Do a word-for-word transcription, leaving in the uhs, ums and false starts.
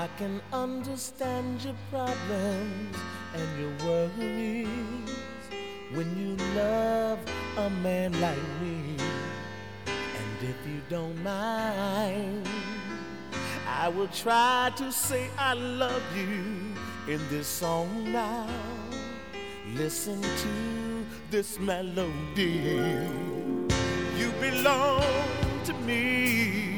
I can understand your problems and your worries when you love a man like me. And if you don't mind, I will try to say I love you in this song now. Listen to this melody. You belong to me.